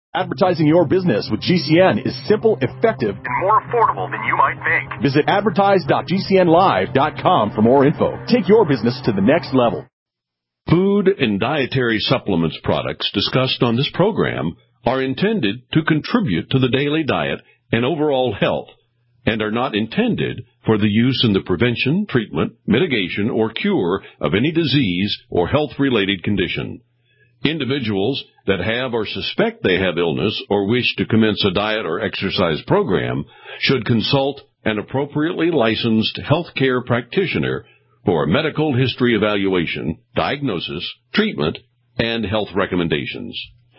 Advertising your business with GCN is simple, effective, and more affordable than you might think. Visit advertise.gcnlive.com for more info. Take your business to the next level. Food and dietary supplements products discussed on this program are intended to contribute to the daily diet and overall health and are not intended for the use in the prevention, treatment, mitigation, or cure of any disease or health-related condition. Individuals that have or suspect they have illness or wish to commence a diet or exercise program should consult an appropriately licensed healthcare practitioner for a medical history evaluation, diagnosis, treatment, and health recommendations.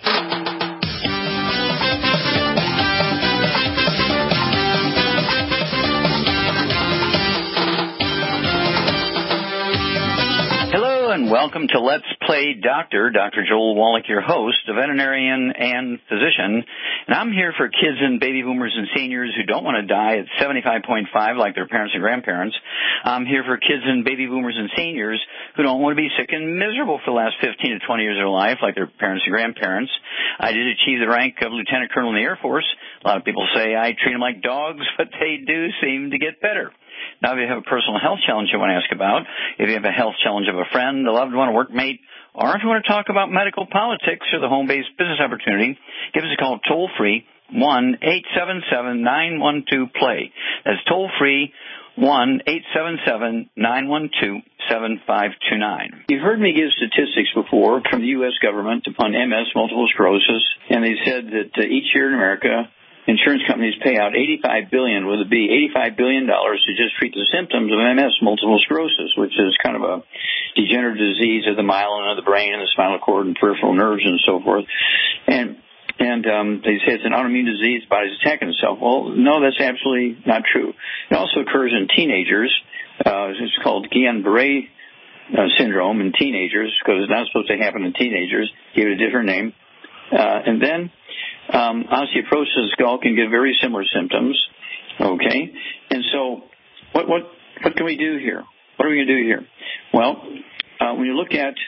And welcome to Let's Play Doctor. Dr. Joel Wallach, your host, a veterinarian and physician. And I'm here for kids and baby boomers and seniors who don't want to die at 75.5 like their parents and grandparents. I'm here for kids and baby boomers and seniors who don't want to be sick and miserable for the last 15 to 20 years of their life like their parents and grandparents. I did achieve the rank of lieutenant colonel in the Air Force. A lot of people say I treat them like dogs, but they do seem to get better. Now, if you have a personal health challenge you want to ask about, if you have a health challenge of a friend, a loved one, a workmate, or if you want to talk about medical politics or the home-based business opportunity, give us a call toll-free, 1-877-912-PLAY. That's toll-free, 1-877-912-7529. You've heard me give statistics before from the U.S. government upon MS, multiple sclerosis, and they said that each year in America, insurance companies pay out $85 billion to just treat the symptoms of MS, multiple sclerosis, which is kind of a degenerative disease of the myelin of the brain and the spinal cord and peripheral nerves and so forth. And they say it's an autoimmune disease, the body's attacking itself. Well, no, that's absolutely not true. It also occurs in teenagers. It's called Guillain-Barré syndrome in teenagers because it's not supposed to happen in teenagers. Give it a different name. And then osteoporosis of the skull can give very similar symptoms. Okay? And so what can we do here? What are we going to do here? Well, when you look at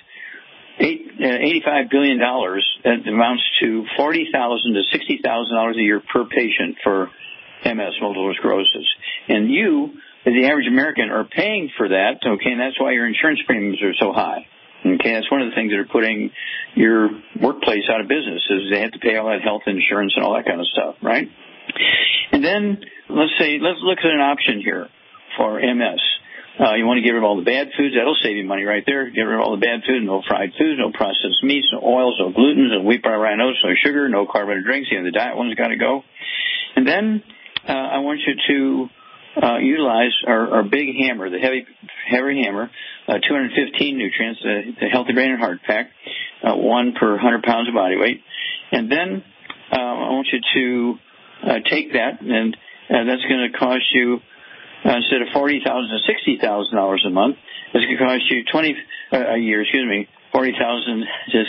$85 billion, that amounts to $40,000 to $60,000 a year per patient for MS, multiple sclerosis. And you, as the average American, are paying for that, okay, and that's why your insurance premiums are so high. Okay, that's one of the things that are putting your workplace out of business is they have to pay all that health insurance and all that kind of stuff, right? And then let's look at an option here for MS. You want to get rid of all the bad foods. That'll save you money right there. Get rid of all the bad food, no fried foods, no processed meats, no oils, no gluten, no wheat, brown, rye, oats, no sugar, no carbonated drinks. You know, the diet one's got to go. And then I want you to utilize our big hammer, the heavy hammer, 215 nutrients, the Healthy Brain and Heart Pack, 1 per 100 pounds of body weight. And then I want you to take that, and that's going to cost you, instead of $40,000 to $60,000 a month, it's going to cost you a year, $40,000 to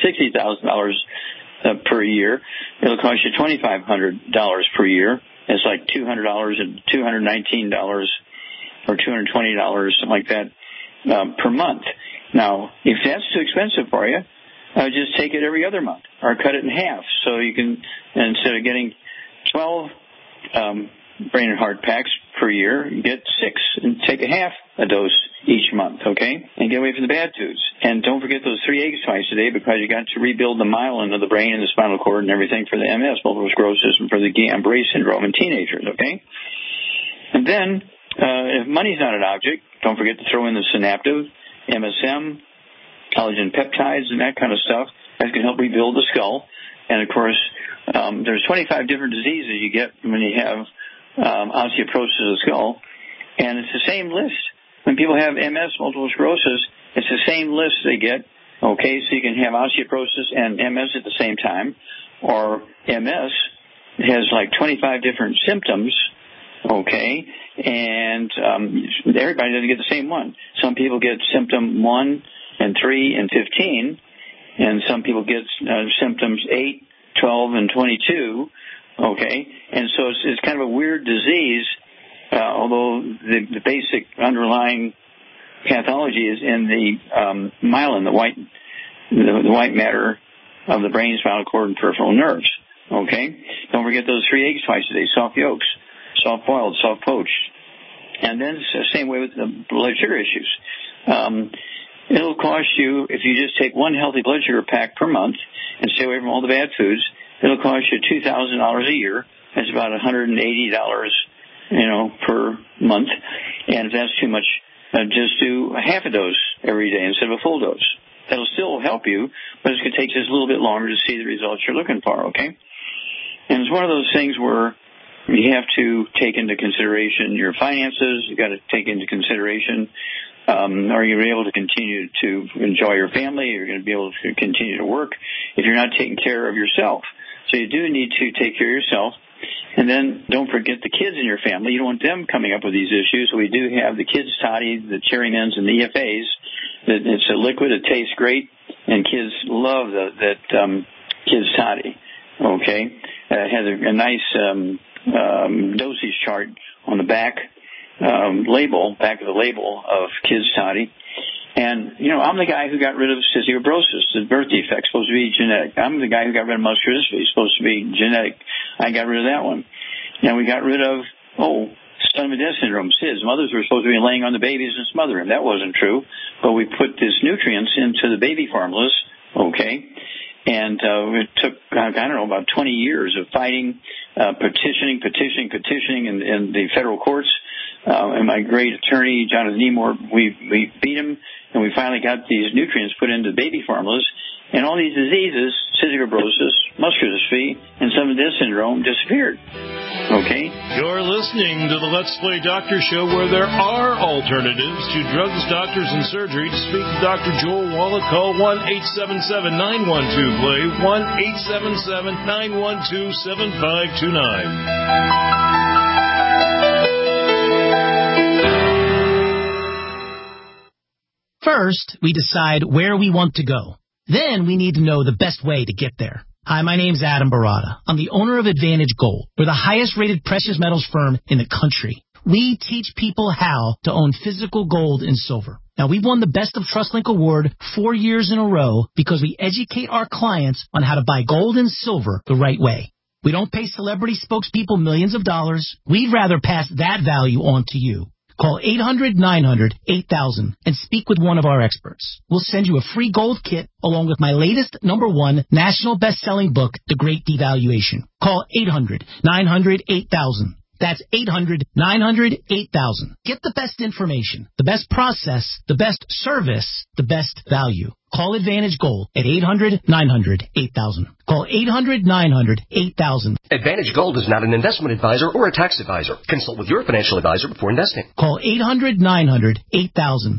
$60,000 per year. It'll cost you $2,500 per year. It's like $200 and $219 or $220, something like that, per month. Now, if that's too expensive for you, just take it every other month or cut it in half. So you can, instead of getting 12 brain and heart packs per year, you get 6 and take a half a dose each month, okay? And get away from the bad foods. And don't forget those 3 eggs twice a day because you got to rebuild the myelin of the brain and the spinal cord and everything for the MS, multiple sclerosis, and for the Guillain-Barré syndrome in teenagers, okay? And then, if money's not an object, don't forget to throw in the Synaptive, MSM, collagen peptides, and that kind of stuff. That can help rebuild the skull. And, of course, there's 25 different diseases you get when you have osteoporosis of the skull. And it's the same list. When people have MS, multiple sclerosis, it's the same list they get. Okay, so you can have osteoporosis and MS at the same time. Or MS has like 25 different symptoms. Okay, and everybody doesn't get the same one. Some people get symptom 1 and 3 and 15, and some people get symptoms 8, 12, and 22. Okay, and so it's kind of a weird disease, although the basic underlying pathology is in the myelin, the white matter of the brain, spinal cord, and peripheral nerves. Okay? Don't forget those 3 eggs twice a day, soft yolks, soft boiled, soft poached. And then it's the same way with the blood sugar issues. It'll cost you, if you just take one healthy blood sugar pack per month and stay away from all the bad foods, it'll cost you $2,000 a year. That's about $180, per month. And if that's too much, just do a half a dose every day instead of a full dose. That'll still help you, but it's going to take just a little bit longer to see the results you're looking for, okay? And it's one of those things where you have to take into consideration your finances. You've got to take into consideration, are you able to continue to enjoy your family? You're going to be able to continue to work if you're not taking care of yourself. So you do need to take care of yourself. And then don't forget the kids in your family. You don't want them coming up with these issues. We do have the Kids Toddy, the Cherry Mins, and the EFAs. It's a liquid. It tastes great, and kids love that Kids Toddy. Okay, it has a nice dosage chart on the back of the label of Kids Toddy. And, I'm the guy who got rid of cystic fibrosis, the birth defect, supposed to be genetic. I'm the guy who got rid of muscular dystrophy, supposed to be genetic. I got rid of that one. And we got rid of, son of a death syndrome, SIDS. Mothers were supposed to be laying on the babies and smother them. That wasn't true. But we put these nutrients into the baby formulas, okay? And it took, about 20 years of fighting, petitioning in the federal courts. And my great attorney, Jonathan Nemore, we beat him, and we finally got these nutrients put into baby formulas. And all these diseases, cystic fibrosis, muscular dystrophy, and son of a death syndrome disappeared. Okay? You're listening to the Let's Play Doctor Show, where there are alternatives to drugs, doctors, and surgery. To speak to Dr. Joel Wallach, call 1-877-912-PLAY, 1-877-912-7529. First, we decide where we want to go. Then we need to know the best way to get there. Hi, my name's Adam Barada. I'm the owner of Advantage Gold. We're the highest-rated precious metals firm in the country. We teach people how to own physical gold and silver. Now, we've won the Best of TrustLink Award 4 years in a row because we educate our clients on how to buy gold and silver the right way. We don't pay celebrity spokespeople millions of dollars. We'd rather pass that value on to you. Call 800-900-8000 and speak with one of our experts. We'll send you a free gold kit along with my latest #1 national best-selling book, The Great Devaluation. Call 800-900-8000. That's 800-900-8000. Get the best information, the best process, the best service, the best value. Call Advantage Gold at 800-900-8000. Call 800-900-8000. Advantage Gold is not an investment advisor or a tax advisor. Consult with your financial advisor before investing. Call 800-900-8000.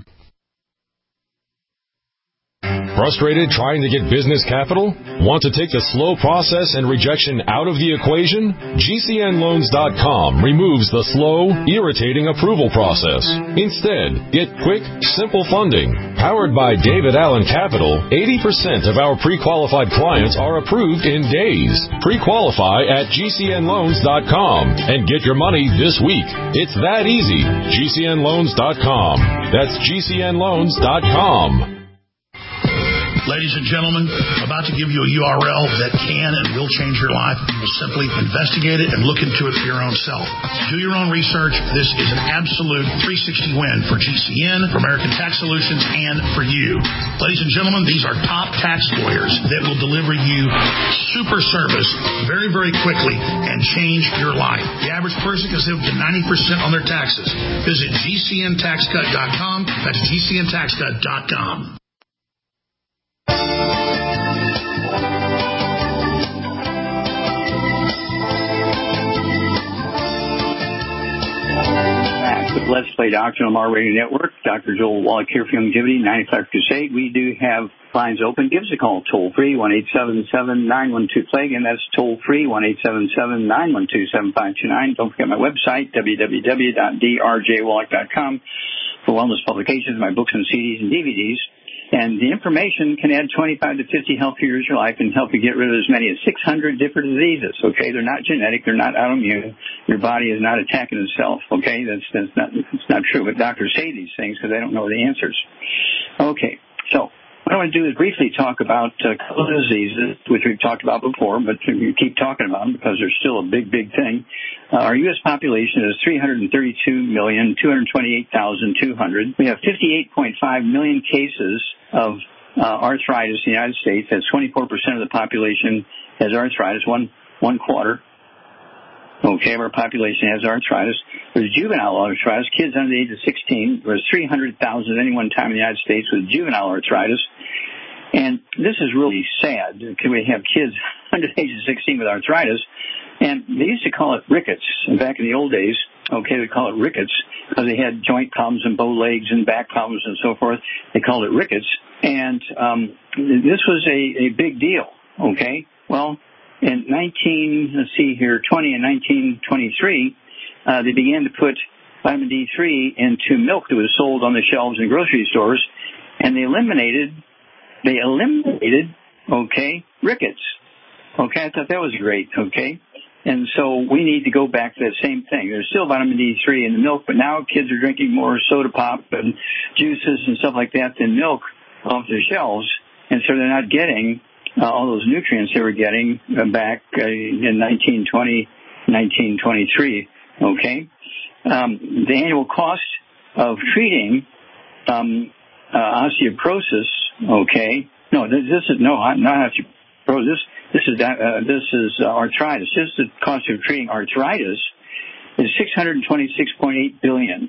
Frustrated trying to get business capital? Want to take the slow process and rejection out of the equation? GCNloans.com removes the slow, irritating approval process. Instead, get quick, simple funding. Powered by David Allen Capital, 80% of our pre-qualified clients are approved in days. Pre-qualify at GCNloans.com and get your money this week. It's that easy. GCNloans.com. That's GCNloans.com. Ladies and gentlemen, I'm about to give you a URL that can and will change your life. You will simply investigate it and look into it for your own self. Do your own research. This is an absolute 360 win for GCN, for American Tax Solutions, and for you. Ladies and gentlemen, these are top tax lawyers that will deliver you super service very, very quickly and change your life. The average person can save up to 90% on their taxes. Visit GCNTaxCut.com. That's GCNTaxCut.com. Let's Play Doctor on the Radio Network. Dr. Joel Wallach here for Longevity, 95 Crusade. We do have lines open. Give us a call toll-free, 1-877-912-PLAY. Again, that's toll-free, 1-877-912-7529. Don't forget my website, www.drjwallach.com, for wellness publications, my books and CDs and DVDs. And the information can add 25 to 50 healthy years of your life and help you get rid of as many as 600 different diseases, okay? They're not genetic. They're not autoimmune. Your body is not attacking itself, okay? That's not true. But doctors say these things because they don't know the answers. Okay, so What I want to do is briefly talk about a couple of diseases, which we've talked about before, but we keep talking about them because they're still a big, big thing. Our U.S. population is 332,228,200. We have 58.5 million cases of arthritis in the United States. That's 24% of the population has arthritis, one quarter. Okay, of our population has arthritis. There's juvenile arthritis. Kids under the age of 16. There's 300,000 at any one time in the United States with juvenile arthritis. And this is really sad. We have kids under the age of 16 with arthritis. And they used to call it rickets. Back in the old days, they call it rickets because they had joint problems and bow legs and back problems and so forth. They called it rickets. And this was a big deal, okay? Well, in 20 and 1923, they began to put vitamin D3 into milk that was sold on the shelves in grocery stores, and they eliminated, rickets. Okay, I thought that was great, okay? And so we need to go back to that same thing. There's still vitamin D3 in the milk, but now kids are drinking more soda pop and juices and stuff like that than milk off the shelves, and so they're not getting all those nutrients they were getting back in 1920, 1923, okay? The annual cost of treating osteoporosis, okay? No, not osteoporosis. This is arthritis. This is the cost of treating arthritis is $626.8 billion.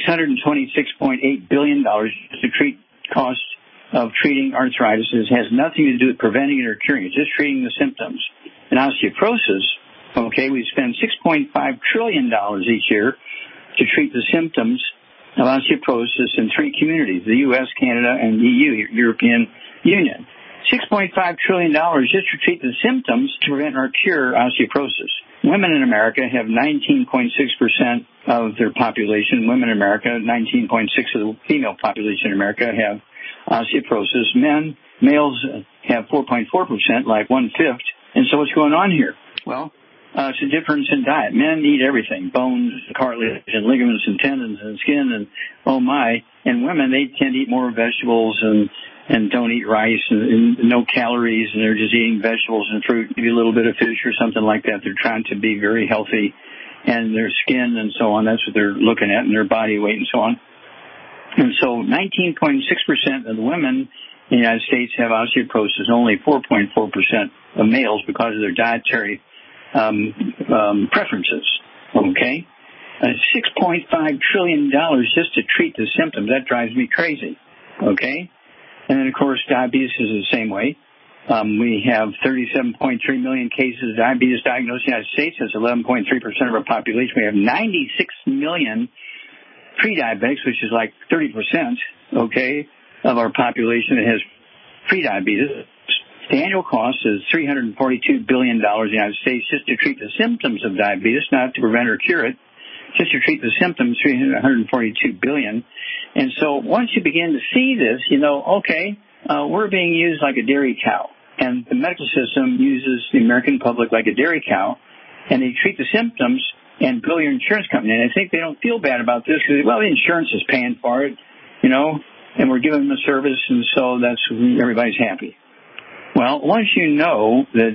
$626.8 billion to treat cost of treating arthritis. It has nothing to do with preventing it or curing it, just treating the symptoms. In osteoporosis, okay, we spend $6.5 trillion each year to treat the symptoms of osteoporosis in three communities, the U.S., Canada, and EU, European Union. $6.5 trillion just to treat the symptoms to prevent or cure osteoporosis. Women in America have 19.6% of their population. Women in America, 19.6% of the female population in America have osteoporosis. Males have 4.4%, like 1/5. And so what's going on here? Well, it's a difference in diet. Men eat everything, bones, cartilage, and ligaments, and tendons, and skin, and oh my. And women, they tend to eat more vegetables and don't eat rice and no calories, and they're just eating vegetables and fruit, maybe a little bit of fish or something like that. They're trying to be very healthy, and their skin and so on, that's what they're looking at, and their body weight and so on. And so 19.6% of the women in the United States have osteoporosis, only 4.4% of males because of their dietary preferences, okay? $6.5 trillion just to treat the symptoms. That drives me crazy, okay? And then, of course, diabetes is the same way. We have 37.3 million cases of diabetes diagnosed in the United States. That's 11.3% of our population. We have 96 million pre-diabetics, which is like 30%, okay, of our population that has pre-diabetes. The annual cost is $342 billion in the United States just to treat the symptoms of diabetes, not to prevent or cure it. Just to treat the symptoms, $342 billion. And so once you begin to see this, you know, okay, we're being used like a dairy cow. And the medical system uses the American public like a dairy cow, and they treat the symptoms and bill your insurance company. And I think they don't feel bad about this because, well, the insurance is paying for it, you know, and we're giving them a service, and so that's everybody's happy. Well, once you know that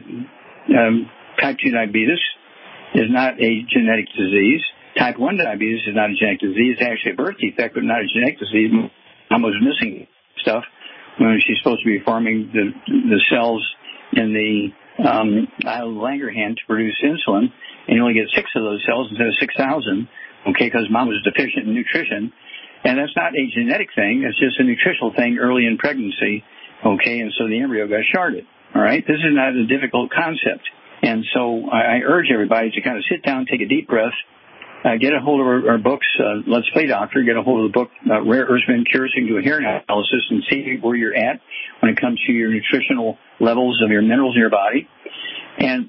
type 2 diabetes is not a genetic disease, type 1 diabetes is not a genetic disease. It's actually a birth defect, but not a genetic disease. Mom was missing stuff when she's supposed to be forming the cells in the island of Langerhans to produce insulin, and you only get 6 of those cells instead of 6,000, okay, because mom was deficient in nutrition. And that's not a genetic thing. It's just a nutritional thing early in pregnancy, okay, and so the embryo got sharded, all right? This is not a difficult concept. And so I urge everybody to kind of sit down, take a deep breath, get a hold of our books, Let's Play Doctor, get a hold of the book, Rare Earths and Cures, and do a hair analysis and see where you're at when it comes to your nutritional levels of your minerals in your body. And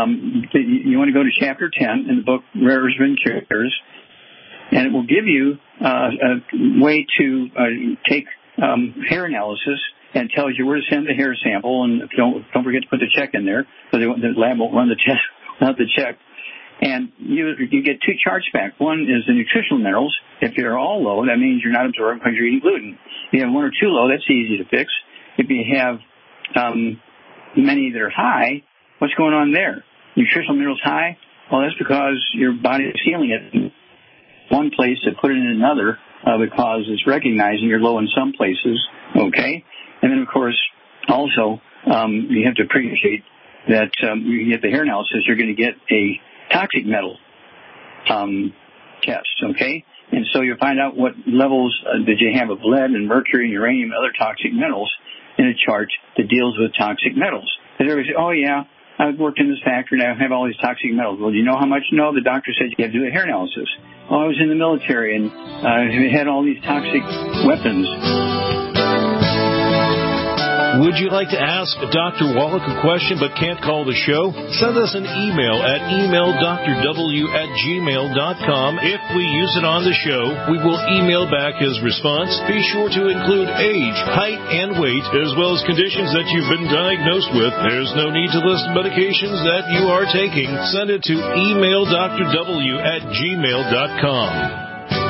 you want to go to Chapter 10 in the book, Rare Earths and Cures, and it will give you a way to take hair analysis, and tells you where to send the hair sample, and don't forget to put the check in there, because the lab won't run the test without the check. And you get 2 chargebacks. One is the nutritional minerals. If you're all low, that means you're not absorbing because you're eating gluten. If you have 1 or 2 low, that's easy to fix. if you have many that are high, what's going on there? Nutritional minerals high? Well, that's because your body is healing it in one place to put it in another because it's recognizing you're low in some places, okay? And then, of course, also you have to appreciate that you get the hair analysis, you're going to get a toxic metal test, okay? And so you'll find out what levels that you have of lead and mercury and uranium and other toxic metals in a chart that deals with toxic metals. And everybody says, oh, yeah, I worked in this factory and I have all these toxic metals. Well, do you know how much? No, the doctor said you have to do a hair analysis. Oh, I was in the military and we had all these toxic weapons. Would you like to ask Dr. Wallach a question but can't call the show? Send us an email at emaildrw@gmail.com. If we use it on the show, we will email back his response. Be sure to include age, height, and weight, as well as conditions that you've been diagnosed with. There's no need to list medications that you are taking. Send it to emaildrw@gmail.com.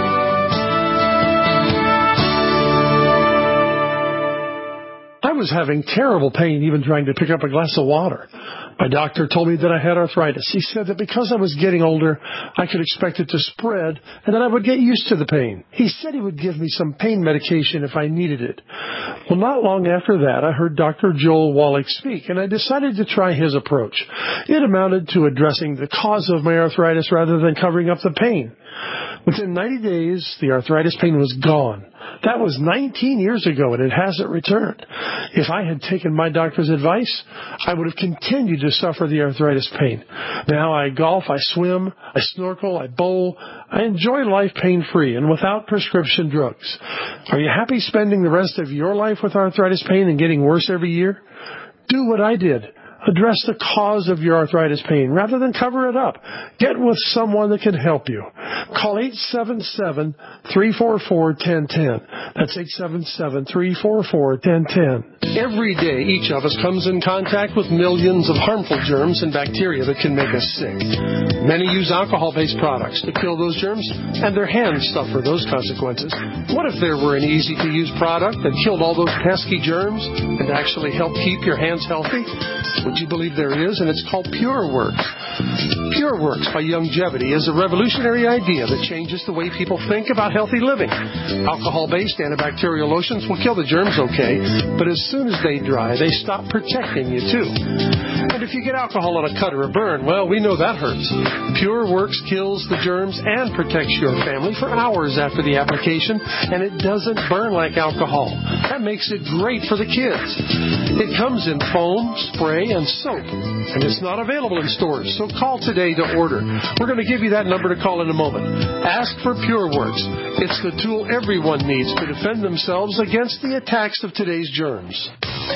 I was having terrible pain even trying to pick up a glass of water. My doctor told me that I had arthritis. He said that because I was getting older, I could expect it to spread and that I would get used to the pain. He said he would give me some pain medication if I needed it. Well, not long after that, I heard Dr. Joel Wallach speak, and I decided to try his approach. It amounted to addressing the cause of my arthritis rather than covering up the pain. Within 90 days, the arthritis pain was gone. That was 19 years ago, and it hasn't returned. If I had taken my doctor's advice, I would have continued to suffer the arthritis pain. Now I golf, I swim, I snorkel, I bowl. I enjoy life pain-free and without prescription drugs. Are you happy spending the rest of your life with arthritis pain and getting worse every year? Do what I did. Address the cause of your arthritis pain rather than cover it up. Get with someone that can help you. Call 877-344-1010. That's 877-344-1010. Every day, each of us comes in contact with millions of harmful germs and bacteria that can make us sick. Many use alcohol-based products to kill those germs, and their hands suffer those consequences. What if there were an easy-to-use product that killed all those pesky germs and actually helped keep your hands healthy? Would you believe there is? And it's called PureWorks. PureWorks by Youngevity is a revolutionary idea that changes the way people think about healthy living. Alcohol-based antibacterial lotions will kill the germs okay, but as soon as they dry, they stop protecting you too. And if you get alcohol on a cut or a burn, well, we know that hurts. PureWorks kills the germs and protects your family for hours after the application, and it doesn't burn like alcohol. That makes it great for the kids. It comes in foam, spray, and soap, and it's not available in stores, so call today to order. We're going to give you that number to call in a moment. Ask for PureWorks. It's the tool everyone needs to defend themselves against the attacks of today's germs.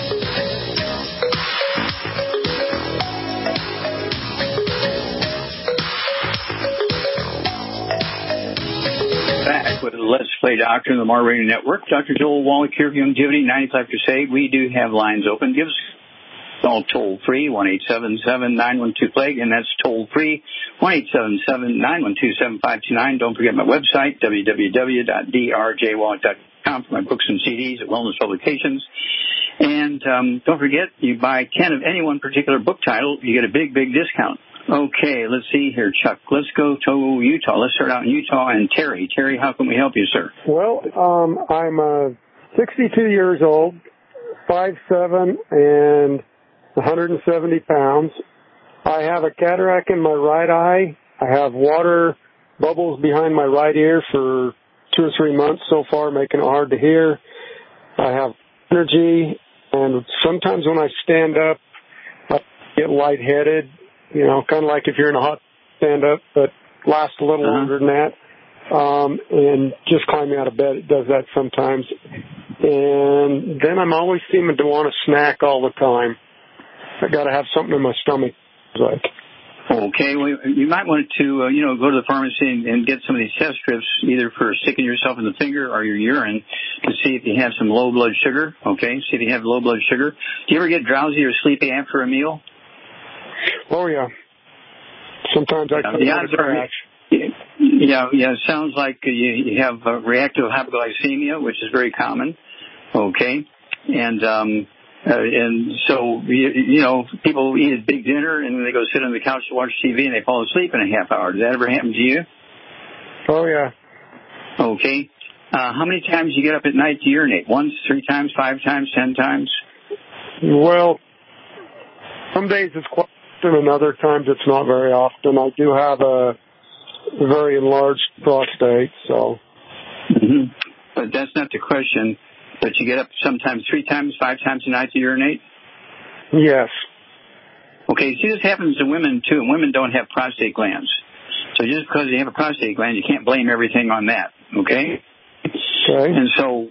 Back with Let's Play Doctor on the Mar Radio Network. Dr. Joel Wallach here for Youngevity, 95 Crusade. We do have lines open. Give us all toll-free, 1-877-912-PLAGUE, and that's toll-free, 1-877-912-7529. Don't forget my website, www.drjwallach.com for my books and CDs at Wellness Publications. And don't forget, you buy 10 of any one particular book title, you get a big, big discount. Okay, let's see here, Chuck. Let's go to Utah. Let's start out in Utah and Terry. Terry, how can we help you, sir? Well, I'm 62 years old, 5'7", and 170 pounds. I have a cataract in my right eye. I have water bubbles behind my right ear for 2 or 3 months so far, making it hard to hear. I have energy, and sometimes when I stand up, I get lightheaded, you know, kind of like if you're in a hot stand-up, but lasts a little longer than that. And just climbing out of bed, it does that sometimes. And then I'm always seeming to want to snack all the time. I got to have something in my stomach. Like, okay, well, you might want to, go to the pharmacy and get some of these test strips, either for sticking yourself in the finger or your urine, to see if you have some low blood sugar. Okay, see if you have low blood sugar. Do you ever get drowsy or sleepy after a meal? Oh yeah. Sometimes I come out of crash. Yeah. It sounds like you have reactive hypoglycemia, which is very common. Okay. And so, you know, people eat a big dinner and then they go sit on the couch to watch TV and they fall asleep in a half hour. Does that ever happen to you? Oh, yeah. Okay. How many times do you get up at night to urinate? Once, 3 times, 5 times, 10 times? Well, some days it's quite often, and other times it's not very often. I do have a very enlarged prostate, so. Mm-hmm. But that's not the question. But you get up sometimes 3 times, 5 times a night to urinate? Yes. Okay, see, this happens to women, too. Women don't have prostate glands. So just because you have a prostate gland, you can't blame everything on that, okay? Okay. And so,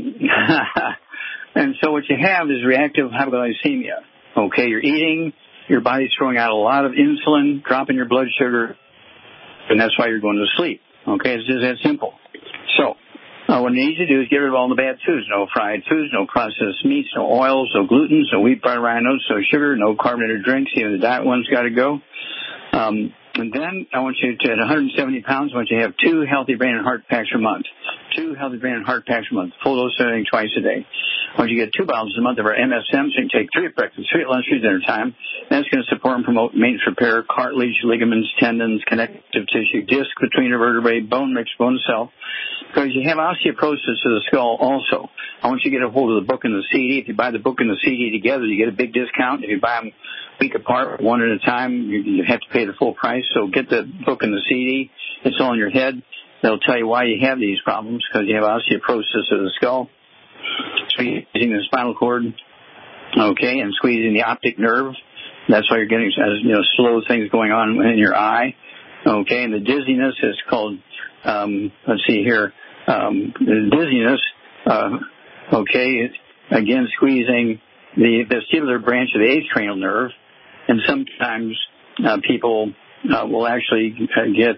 and so what you have is reactive hypoglycemia. Okay, you're eating, your body's throwing out a lot of insulin, dropping your blood sugar, and that's why you're going to sleep. Okay, it's just that simple. So, what you need to do is get rid of all the bad foods. No fried foods, no processed meats, no oils, no gluten, no wheat, butter, rye, oats, no sugar, no carbonated drinks. Even the diet one's got to go. And then I want you to, at 170 pounds, I want you to have 2 healthy brain and heart packs a month. 2 healthy brain and heart packs a month. Full dose of everything twice a day. I want you to get 2 bottles a month of our MSM, so you can take 3 at breakfast, 3 at lunch, 3 at dinner time. That's going to support and promote maintenance repair, cartilage, ligaments, tendons, connective tissue, disc between your vertebrae, bone mix, bone cell. Because you have osteoporosis of the skull also. I want you to get a hold of the book and the CD. If you buy the book and the CD together, you get a big discount. If you buy them week apart, one at a time, you have to pay the full price. So get the book and the CD. It's all in your head. They'll tell you why you have these problems, because you have osteoporosis of the skull. Squeezing the spinal cord, okay, and squeezing the optic nerve. That's why you're getting, slow things going on in your eye, okay. And the dizziness is called, let's see here, the dizziness, okay. Again, squeezing the vestibular branch of the 8th cranial nerve, and sometimes people will actually get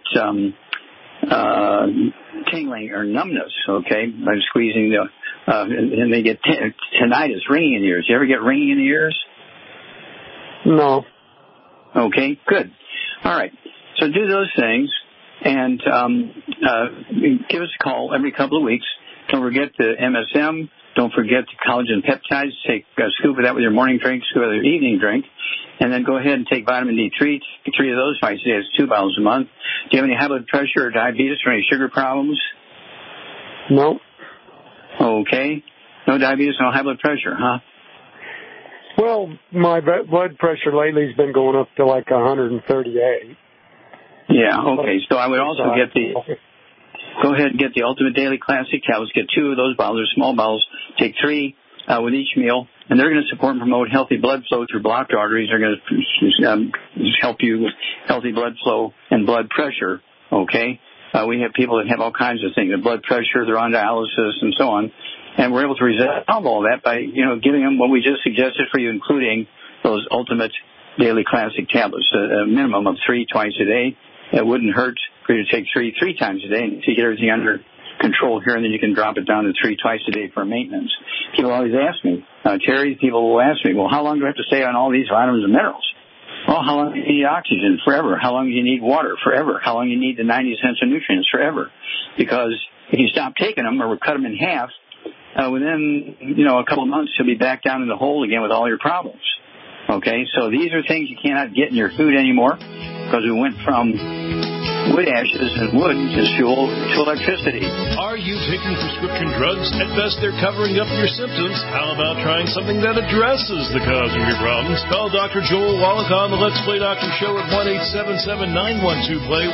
tingling or numbness, okay, by squeezing the, and they get tinnitus, ringing in the ears. You ever get ringing in the ears? No. Okay, good. All right. So do those things, and give us a call every couple of weeks. Don't forget the MSM. Don't forget the collagen peptides. Take a scoop of that with your morning drink, scoop of your evening drink. And then go ahead and take vitamin D3. 3 of those twice a day. It's 2 bottles a month. Do you have any high blood pressure or diabetes or any sugar problems? No. Okay. No diabetes, no high blood pressure, huh? Well, my blood pressure lately has been going up to like 138. Yeah, okay. So I would also go ahead and get the Ultimate Daily Classic tablets. Get 2 of those bottles, they're small bottles. Take 3 with each meal. And they're going to support and promote healthy blood flow through blocked arteries. They're going to help you with healthy blood flow and blood pressure, okay? We have people that have all kinds of things, their blood pressure, they're on dialysis, and so on. And we're able to resolve all that by, giving them what we just suggested for you, including those Ultimate Daily Classic tablets, a minimum of 3 twice a day. It wouldn't hurt for you to take 3 times a day and to get everything under control here, and then you can drop it down to 3 twice a day for maintenance. People always ask me, Terry, people will ask me, well, how long do I have to stay on all these vitamins and minerals? Well, how long do you need oxygen? Forever. How long do you need water? Forever. How long do you need the 90 essential nutrients? Forever. Because if you stop taking them or cut them in half, within, a couple of months, you'll be back down in the hole again with all your problems. Okay, so these are things you cannot get in your food anymore, because we went from wood ashes and wood to fuel to electricity. Are you taking prescription drugs? At best, they're covering up your symptoms. How about trying something that addresses the cause of your problems? Call Dr. Joel Wallach on the Let's Play Doctor Show at 1-877-912-PLAY,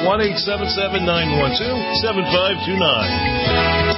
1-877-912-7529.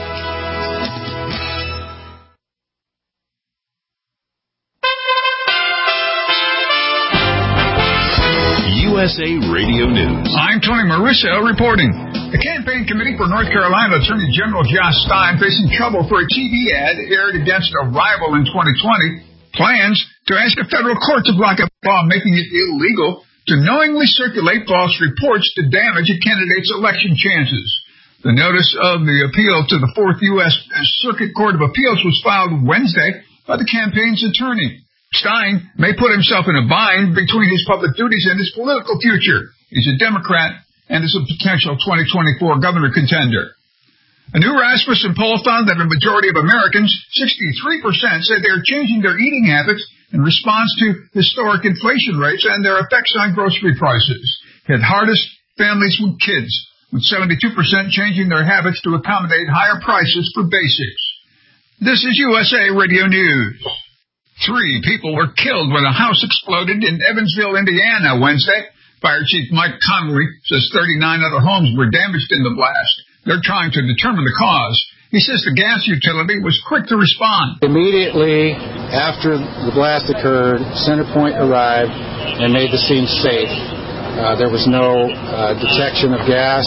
USA Radio News. I'm Tony Marusso reporting. The campaign committee for North Carolina Attorney General Josh Stein, facing trouble for a TV ad aired against a rival in 2020, plans to ask a federal court to block a law making it illegal to knowingly circulate false reports to damage a candidate's election chances. The notice of the appeal to the 4th U.S. Circuit Court of Appeals was filed Wednesday by the campaign's attorney. Stein may put himself in a bind between his public duties and his political future. He's a Democrat and is a potential 2024 governor contender. A new Rasmussen poll found that a majority of Americans, 63%, said they are changing their eating habits in response to historic inflation rates and their effects on grocery prices. Hit hardest families with kids, with 72% changing their habits to accommodate higher prices for basics. This is USA Radio News. 3 people were killed when a house exploded in Evansville, Indiana, Wednesday. Fire Chief Mike Connolly says 39 other homes were damaged in the blast. They're trying to determine the cause. He says the gas utility was quick to respond. Immediately after the blast occurred, CenterPoint arrived and made the scene safe. There was no detection of gas,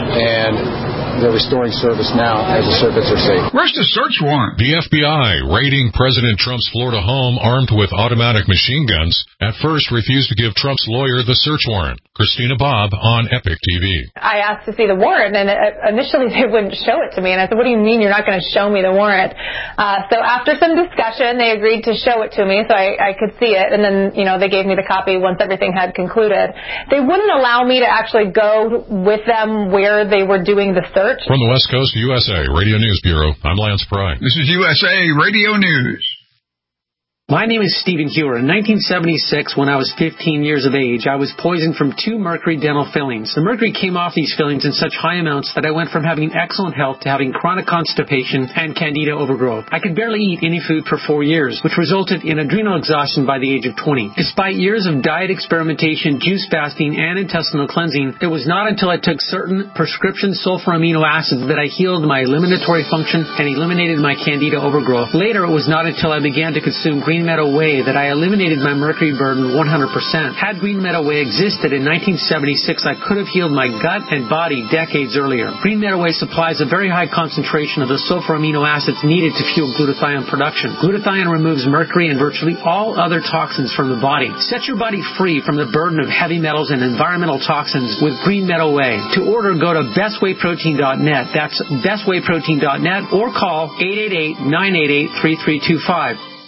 and they're restoring service now as the circuits are safe. Where's the search warrant? The FBI raiding President Trump's Florida home armed with automatic machine guns at first refused to give Trump's lawyer the search warrant. Christina Bobb on Epic TV. I asked to see the warrant, and initially they wouldn't show it to me. And I said, what do you mean you're not going to show me the warrant? So after some discussion, they agreed to show it to me so I could see it. And then, they gave me the copy once everything had concluded. They wouldn't allow me to actually go with them where they were doing the search. From the West Coast, USA Radio News Bureau, I'm Lance Pry. This is USA Radio News. My name is Stephen Hewer. In 1976, when I was 15 years of age, I was poisoned from 2 mercury dental fillings. The mercury came off these fillings in such high amounts that I went from having excellent health to having chronic constipation and candida overgrowth. I could barely eat any food for 4 years, which resulted in adrenal exhaustion by the age of 20. Despite years of diet experimentation, juice fasting, and intestinal cleansing, it was not until I took certain prescription sulfur amino acids that I healed my eliminatory function and eliminated my candida overgrowth. Later, it was not until I began to consume Green Meadow Whey that I eliminated my mercury burden 100%. Had Green Meadow Whey existed in 1976, I could have healed my gut and body decades earlier. Green Meadow Whey supplies a very high concentration of the sulfur amino acids needed to fuel glutathione production. Glutathione removes mercury and virtually all other toxins from the body. Set your body free from the burden of heavy metals and environmental toxins with Green Meadow Whey. To order, go to bestwayprotein.net. That's bestwayprotein.net or call 888-988-3325.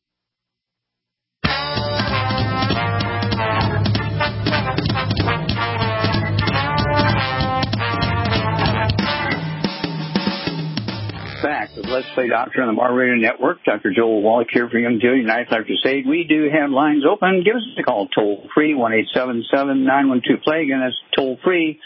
Back with Let's Play Doctor on the Bar Radio Network. Dr. Joel Wallach here for Young Joe, United Life Crusade. We do have lines open. Give us a call toll-free, 1-877-912-PLAGUE, and that's toll-free,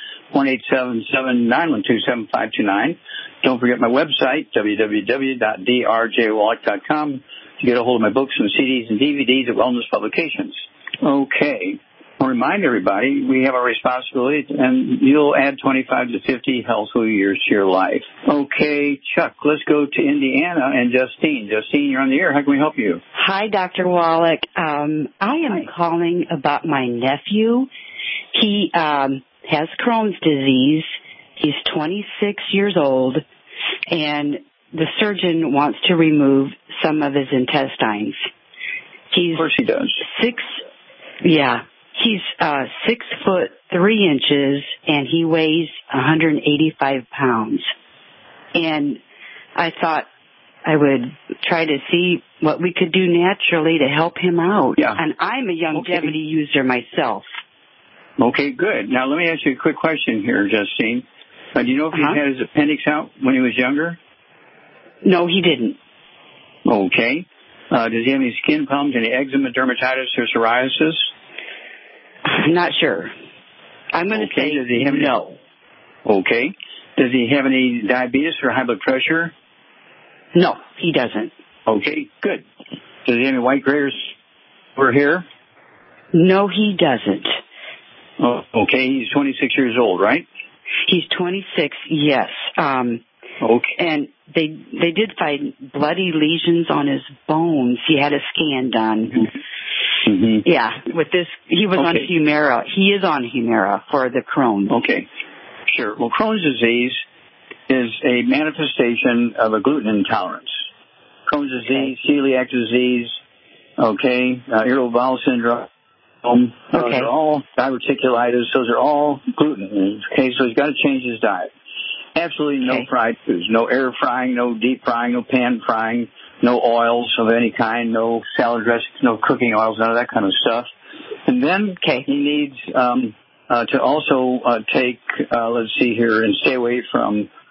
1-877-912-7529. Don't forget my website, www.drjwallach.com, to get a hold of my books and CDs and DVDs at Wellness Publications. Okay. I'll remind everybody, we have a responsibility, and you'll add 25 to 50 healthful years to your life. Okay, Chuck, let's go to Indiana and Justine. Justine, you're on the air. How can we help you? Hi, Dr. Wallach. I am calling about my nephew. He has Crohn's disease. He's 26 years old, and the surgeon wants to remove some of his intestines. Of course he does. He's 6'3", and he weighs 185 pounds. And I thought I would try to see what we could do naturally to help him out. Yeah. And I'm a longevity user myself. Okay, good. Now let me ask you a quick question here, Justine. Do you know if he had his appendix out when he was younger? No, he didn't. Okay. Does he have any skin problems, any eczema, dermatitis, or psoriasis? I'm not sure. I'm going to say does he have no. Okay. Does he have any diabetes or high blood pressure? No, he doesn't. Okay, good. Does he have any white gray over hair? No, he doesn't. Oh, okay. He's 26 years old, right? He's 26, yes. Okay. And they did find bloody lesions on his bones. He had a scan done. Mm-hmm. Yeah, with this, he was on Humira. He is on Humira for the Crohn's. Okay, sure. Well, Crohn's disease is a manifestation of a gluten intolerance. Crohn's disease, celiac disease, irritable bowel syndrome. Those are all diverticulitis. Those are all gluten. Okay, so he's got to change his diet. Absolutely no fried foods, no air frying, no deep frying, no pan frying, no oils of any kind, no salad dressings, no cooking oils, none of that kind of stuff. And then he needs to also take, let's see here, and stay away from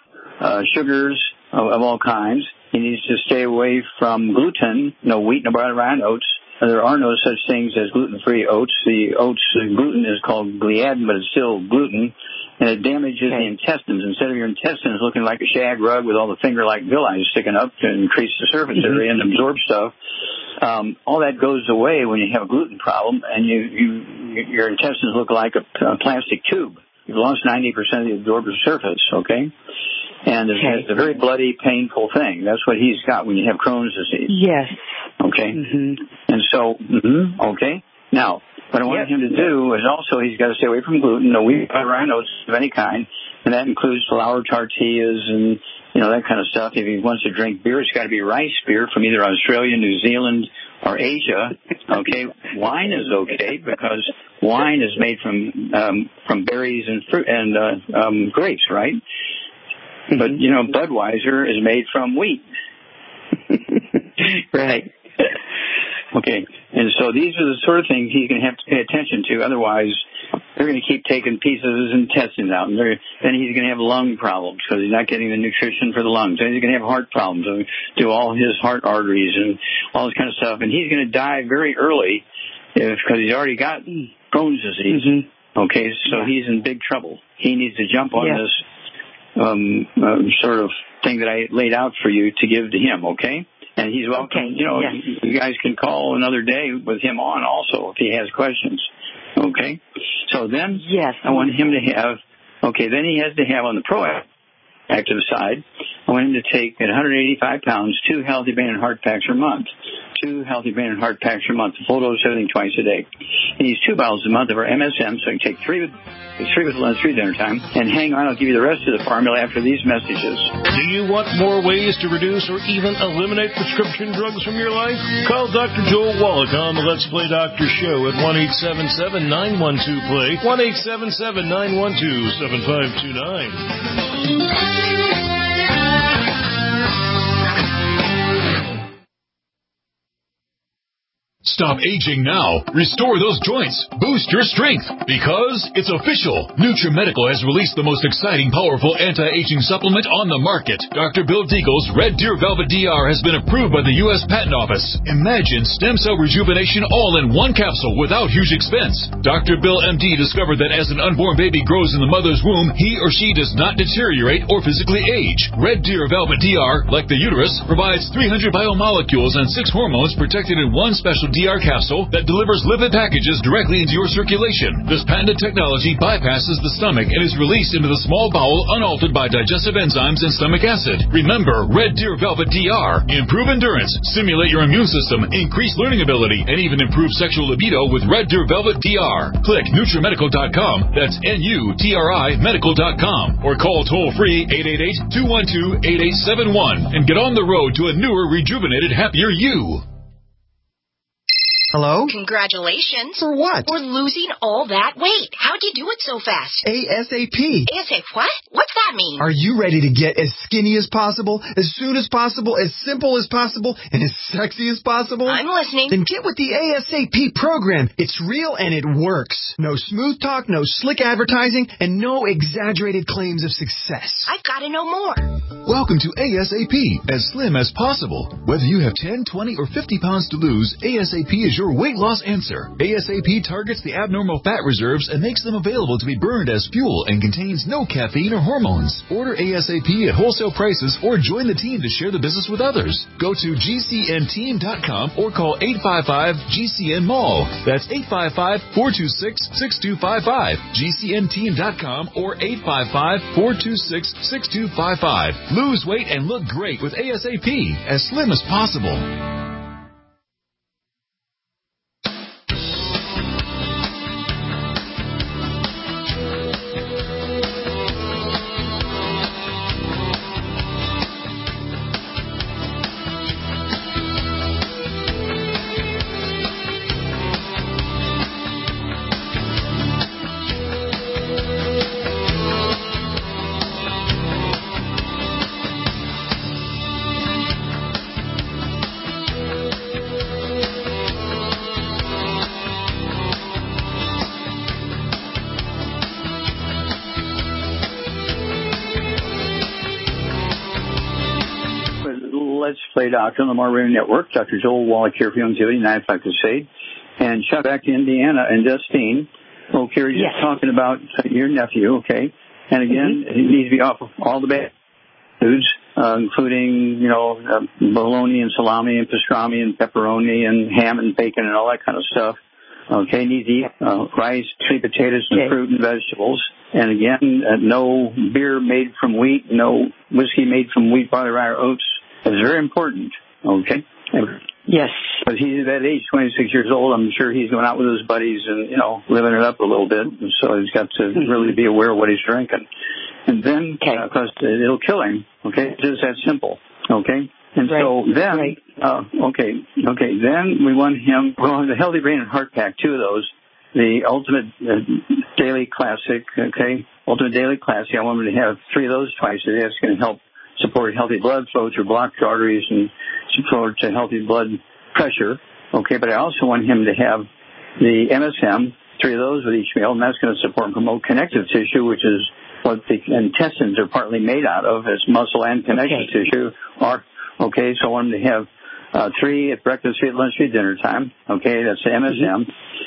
sugars of all kinds. He needs to stay away from gluten, no wheat, no barley, rye, and oats. There are no such things as gluten-free oats. The oats gluten is called gliadin, but it's still gluten, and it damages the intestines. Instead of your intestines looking like a shag rug with all the finger-like villi sticking up to increase the surface area and absorb stuff, all that goes away when you have a gluten problem, and your intestines look like a plastic tube. You've lost 90% of the absorptive surface, okay? And it's a very bloody, painful thing. That's what he's got when you have Crohn's disease. Yes. Okay? And so, okay. Now, what I wanted him to do is also he's got to stay away from gluten, no wheat, rye, oats of any kind, and that includes flour tortillas and, that kind of stuff. If he wants to drink beer, it's got to be rice beer from either Australia, New Zealand, or Asia. Okay? Wine is okay because wine is made from berries and fruit and grapes, right? But, Budweiser is made from wheat. Right. Okay. And so these are the sort of things he's going to have to pay attention to. Otherwise, they're going to keep taking pieces of his intestines out. And then he's going to have lung problems because he's not getting the nutrition for the lungs. Then he's going to have heart problems to all his heart arteries and all this kind of stuff. And he's going to die very early because he's already got Crohn's disease. Okay. So he's in big trouble. He needs to jump on this sort of thing that I laid out for you to give to him, okay? And he's welcome. You guys can call another day with him on also if he has questions, okay? So then I want him to have, then he has to have on the proactive side, I want him to take at 185 pounds 2 healthy brain and heart packs per month. 2 healthy brain and heart packs per month, full dose everything twice a day. He needs 2 bottles a month of our MSM, so he can take 3 with lunch, 3 dinner time. And hang on, I'll give you the rest of the formula after these messages. Do you want more ways to reduce or even eliminate prescription drugs from your life? Call Dr. Joel Wallach on the Let's Play Doctor show at 1-877-912-PLAY, 1-877-912-7529. Stop aging now. Restore those joints. Boost your strength. Because it's official. NutriMedical has released the most exciting, powerful anti-aging supplement on the market. Dr. Bill Deagle's Red Deer Velvet DR has been approved by the U.S. Patent Office. Imagine stem cell rejuvenation all in one capsule without huge expense. Dr. Bill MD discovered that as an unborn baby grows in the mother's womb, he or she does not deteriorate or physically age. Red Deer Velvet DR, like the uterus, provides 300 biomolecules and 6 hormones protected in one special DR capsule that delivers lipid packages directly into your circulation. This patented technology bypasses the stomach and is released into the small bowel unaltered by digestive enzymes and stomach acid. Remember, Red Deer Velvet DR. Improve endurance, stimulate your immune system, increase learning ability, and even improve sexual libido with Red Deer Velvet DR. Click NutriMedical.com, that's NUTRI Medical.com, or call toll-free 888-212-8871 and get on the road to a newer, rejuvenated, happier you. Hello? Congratulations. For what? For losing all that weight. How'd you do it so fast? ASAP. ASAP what? What's that mean? Are you ready to get as skinny as possible, as soon as possible, as simple as possible, and as sexy as possible? I'm listening. Then get with the ASAP program. It's real and it works. No smooth talk, no slick advertising, and no exaggerated claims of success. I've got to know more. Welcome to ASAP, as slim as possible. Whether you have 10, 20, or 50 pounds to lose, ASAP is your weight loss answer. ASAP targets the abnormal fat reserves and makes them available to be burned as fuel and contains no caffeine or hormones. Order ASAP at wholesale prices or join the team to share the business with others. Go to GCNteam.com or call 855-GCN-MALL. That's 855-426-6255. GCNteam.com or 855-426-6255. Lose weight and look great with ASAP, as slim as possible. Play Doctor on the More Radio Network. Dr. Joel Wallach here for Youngevity, 905 Crusade. And shout back to Indiana and Justine. Okay, we're just talking about your nephew, okay? And again, he needs to be off of all the bad foods, including, bologna and salami and pastrami and pepperoni and ham and bacon and all that kind of stuff. Okay, needs to eat rice, sweet potatoes, and fruit and vegetables. And again, no beer made from wheat, no whiskey made from wheat, barley, rye, or oats. It's very important, okay? Yes. Because he's at age 26 years old, I'm sure he's going out with his buddies and, living it up a little bit. And so he's got to really be aware of what he's drinking. And then, because it'll kill him, okay? It's just that simple, okay? And so then, then we want him, the Healthy Brain and Heart Pack, 2 of those, the Ultimate Daily Classic, okay? Ultimate Daily Classic, I want him to have 3 of those twice a day. That's going to help support healthy blood flow through blocked arteries and support healthy blood pressure, okay? But I also want him to have the MSM, 3 of those with each meal, and that's going to support and promote connective tissue, which is what the intestines are partly made out of, as muscle and connective tissue are. Okay, so I want him to have 3 at breakfast, 3 at lunch, 3 at dinner time. Okay, that's the MSM.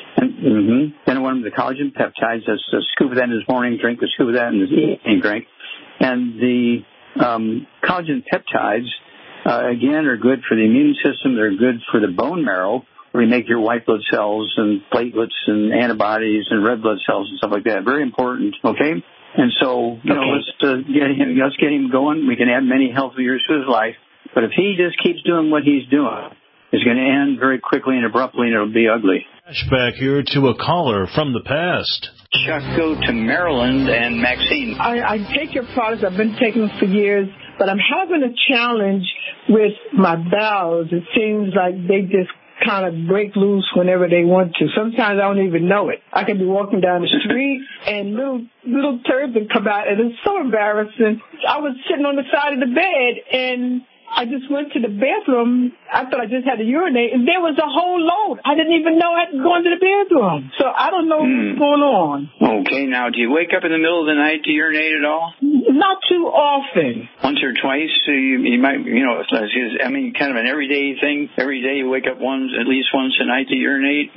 And then I want him the collagen peptides. That's a scoop of that in his morning drink, a scoop of that in his evening drink. And the collagen peptides, again, are good for the immune system. They're good for the bone marrow, where you make your white blood cells and platelets and antibodies and red blood cells and stuff like that. Very important, okay? And so, let's get him going. We can add many healthy years to his life. But if he just keeps doing what he's doing, it's going to end very quickly and abruptly, and it'll be ugly. Back here to a caller from the past. Chuck, go to Maryland and Maxine. I take your products. I've been taking them for years, but I'm having a challenge with my bowels. It seems like they just kind of break loose whenever they want to. Sometimes I don't even know it. I could be walking down the street and little turds would come out, and it's so embarrassing. I was sitting on the side of the bed, and I just went to the bathroom. I thought I just had to urinate, and there was a whole load. I didn't even know I had gone to the bathroom. So I don't know what's going on. Okay, now, do you wake up in the middle of the night to urinate at all? Not too often. Once or twice? So you might, kind of an everyday thing? Every day you wake up at least once a night to urinate?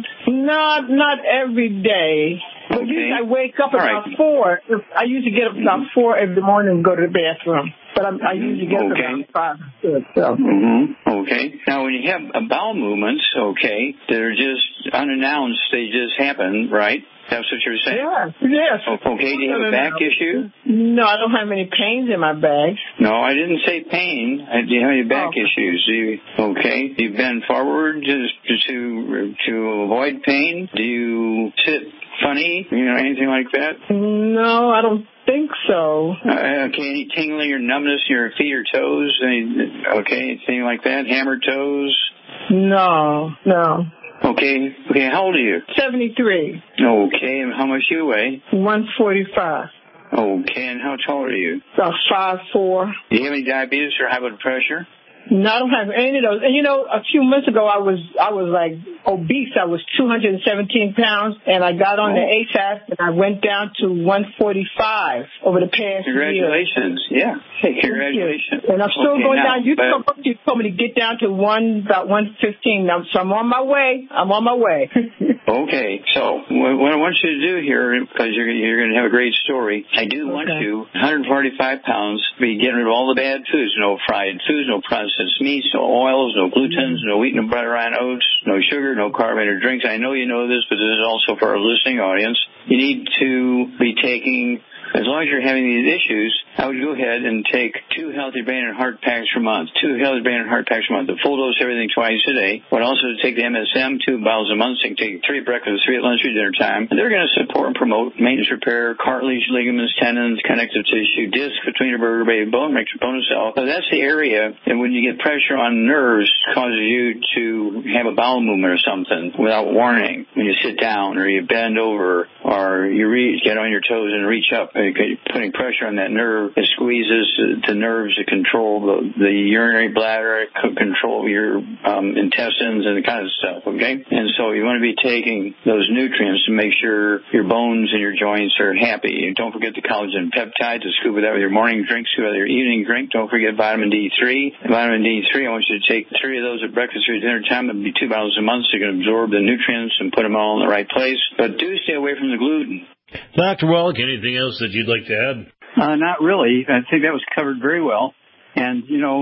Not every day. But usually I wake up about 4. I usually get up about 4 every morning and go to the bathroom. But I usually get up about 5. So. Okay. Now, when you have bowel movements, they're just unannounced. They just happen, right? That's what you're saying? Yes. Okay, do you have a back issue? No, I don't have any pains in my back. No, I didn't say pain. Do you have any back issues? Do you bend forward to avoid pain? Do you sit funny? Anything like that? No, I don't think so. Any tingling or numbness in your feet or toes? Anything like that? Hammer toes? No. Okay, how old are you? 73. Okay, and how much do you weigh? 145. Okay, and how tall are you? About 5'4". Do you have any diabetes or high blood pressure? No, I don't have any of those. And a few months ago I was like obese. I was 217 pounds, and I got on the ASAP, and I went down to 145 over the past year. Congratulations. Yeah. Hey, congratulations. And I'm still going down. You told me to get down to about 115. So I'm on my way. Okay. So what I want you to do here, because you're going to have a great story, I do want you, 145 pounds, be getting rid of all the bad foods. No fried foods, no processed meats, no oils, no glutens, no wheat, no butter, and oats, no sugar, no carbonated drinks. I know you know this, but this is also for our listening audience. You need to be taking, as long as you're having these issues, I would go ahead and take 2 Healthy Brain and Heart Packs per month. 2 Healthy Brain and Heart Packs per month. The full dose, everything twice a day. But also take the MSM 2 bottles a month. So you can take 3 at breakfast, 3 at lunch, 3 at dinner time. And they're going to support and promote maintenance repair, cartilage, ligaments, tendons, connective tissue, disc between your vertebrae, bone, bone cell. So that's the area. And when you get pressure on nerves, it causes you to have a bowel movement or something without warning. When you sit down or you bend over, or you get on your toes and reach up, putting pressure on that nerve. It squeezes the nerves to control the urinary bladder, control your intestines and the kind of stuff, okay? And so you want to be taking those nutrients to make sure your bones and your joints are happy. And don't forget the collagen peptides. To scoop with that with your morning drink, scoop with your evening drink. Don't forget vitamin D3. Vitamin D3, I want you to take 3 of those at breakfast or dinner time. It'll be 2 bottles a month so you can absorb the nutrients and put them all in the right place. But do stay away from the gluten. Dr. Wallach, anything else that you'd like to add? Not really. I think that was covered very well. And,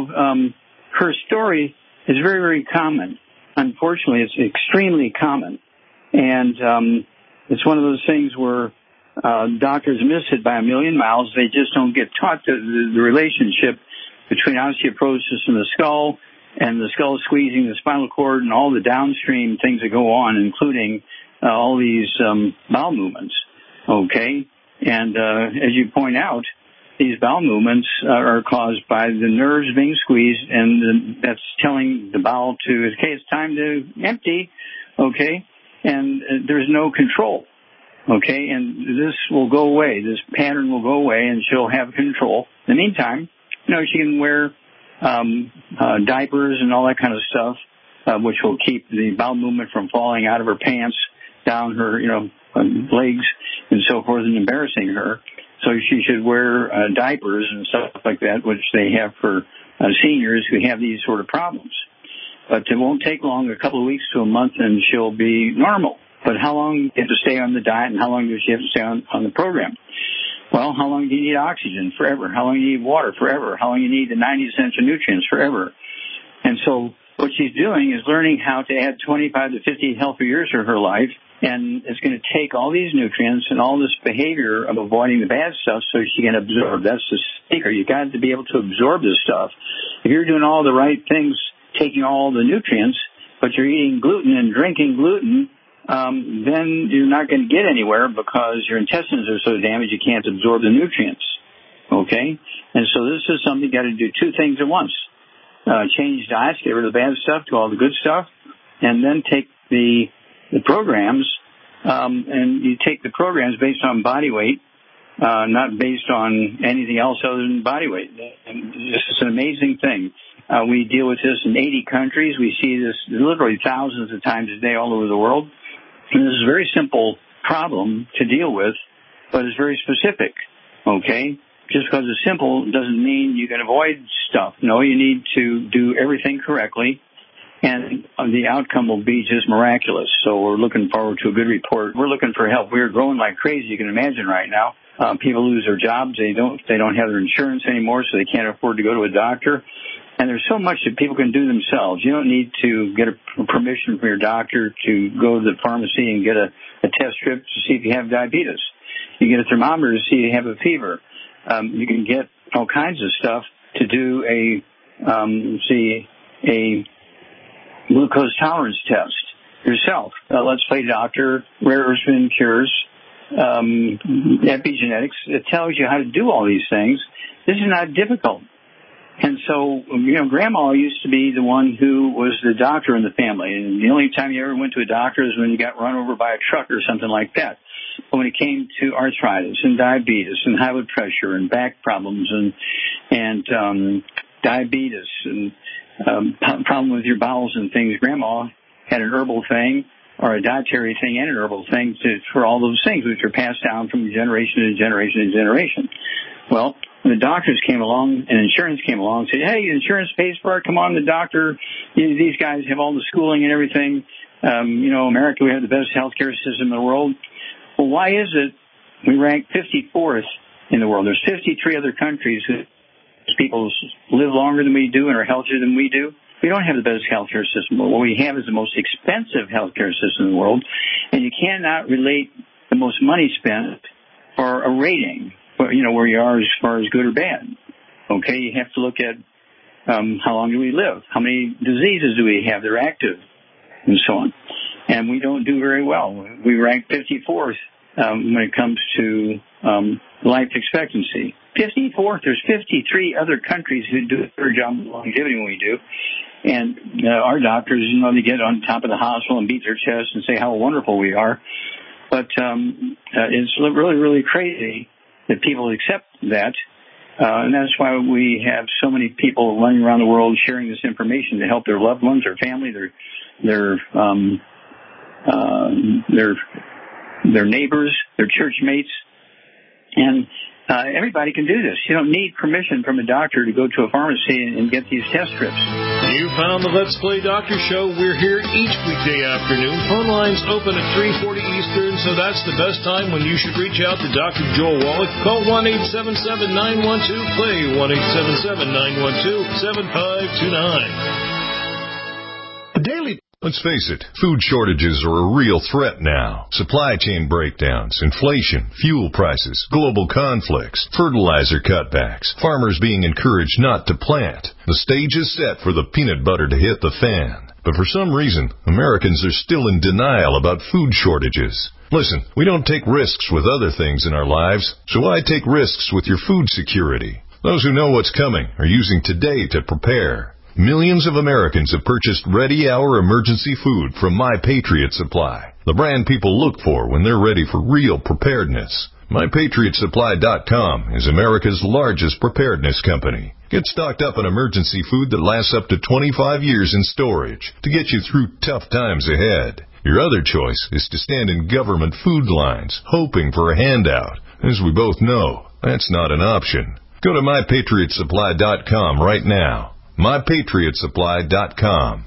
her story is very, very common. Unfortunately, it's extremely common. And it's one of those things where doctors miss it by a million miles. They just don't get taught the relationship between osteoporosis in the skull and the skull squeezing the spinal cord and all the downstream things that go on, including all these bowel movements. Okay? And as you point out, these bowel movements are caused by the nerves being squeezed, and that's telling the bowel to, okay, it's time to empty, okay? And there's no control, okay? And this will go away. This pattern will go away, and she'll have control. In the meantime, she can wear diapers and all that kind of stuff, which will keep the bowel movement from falling out of her pants, down her, legs, and so forth, and embarrassing her. So she should wear diapers and stuff like that, which they have for seniors who have these sort of problems. But it won't take long, a couple of weeks to a month, and she'll be normal. But how long do you have to stay on the diet, and how long does she have to stay on the program? Well, how long do you need oxygen? Forever. How long do you need water? Forever. How long do you need the 90 essential nutrients? Forever. And so what she's doing is learning how to add 25 to 50 healthy years to her life, and it's going to take all these nutrients and all this behavior of avoiding the bad stuff so she can absorb. That's the secret. You've got to be able to absorb this stuff. If you're doing all the right things, taking all the nutrients, but you're eating gluten and drinking gluten, then you're not going to get anywhere because your intestines are so damaged you can't absorb the nutrients. Okay? And so this is something you got to do 2 things at once. Change diets, get rid of the bad stuff, do all the good stuff, and then take the programs, and you take the programs based on body weight, not based on anything else other than body weight. And this is an amazing thing. We deal with this in 80 countries. We see this literally thousands of times a day all over the world. And this is a very simple problem to deal with, but it's very specific, okay? Just because it's simple doesn't mean you can avoid stuff. No, you need to do everything correctly, and the outcome will be just miraculous. So we're looking forward to a good report. We're looking for help. We're growing like crazy, you can imagine right now. People lose their jobs. They don't have their insurance anymore, so they can't afford to go to a doctor. And there's so much that people can do themselves. You don't need to get a permission from your doctor to go to the pharmacy and get a test strip to see if you have diabetes. You get a thermometer to see if you have a fever. You can get all kinds of stuff to do a glucose tolerance test yourself. Let's Play Doctor, Rare Earths and Cures, epigenetics. It tells you how to do all these things. This is not difficult. And so, Grandma used to be the one who was the doctor in the family. And the only time you ever went to a doctor is when you got run over by a truck or something like that. But when it came to arthritis and diabetes and high blood pressure and back problems and diabetes and problem with your bowels and things, Grandma had an herbal thing or a dietary thing and an herbal thing for all those things, which are passed down from generation to generation to generation. Well, when the doctors came along and insurance came along and said, hey, insurance pays for it, come on, the doctor, these guys have all the schooling and everything. America, we have the best healthcare system in the world. Well, why is it we rank 54th in the world? There's 53 other countries whose people live longer than we do and are healthier than we do. We don't have the best healthcare system. What we have is the most expensive healthcare system in the world, and you cannot relate the most money spent for a rating, where you are as far as good or bad. Okay, you have to look at how long do we live, how many diseases do we have that are active, and so on. And we don't do very well. We rank 54th when it comes to life expectancy. 54th, there's 53 other countries who do a better job of longevity than we do. And our doctors, they get on top of the hospital and beat their chest and say how wonderful we are. But it's really, really crazy that people accept that. And that's why we have so many people running around the world sharing this information to help their loved ones, their family, their neighbors, their church mates. And everybody can do this. You don't need permission from a doctor to go to a pharmacy and get these test strips. You found the Let's Play Doctor Show. We're here each weekday afternoon. Phone lines open at 3:40 Eastern, so that's the best time when you should reach out to Dr. Joel Wallach. Call 1-877-912-PLAY, 1-877-912-7529. The Daily... Let's face it, food shortages are a real threat now. Supply chain breakdowns, inflation, fuel prices, global conflicts, fertilizer cutbacks, farmers being encouraged not to plant. The stage is set for the peanut butter to hit the fan. But for some reason, Americans are still in denial about food shortages. Listen, we don't take risks with other things in our lives, so why take risks with your food security? Those who know what's coming are using today to prepare. Millions of Americans have purchased ready-hour emergency food from My Patriot Supply, the brand people look for when they're ready for real preparedness. MyPatriotSupply.com is America's largest preparedness company. Get stocked up on emergency food that lasts up to 25 years in storage to get you through tough times ahead. Your other choice is to stand in government food lines, hoping for a handout. As we both know, that's not an option. Go to MyPatriotSupply.com right now. MyPatriotSupply.com.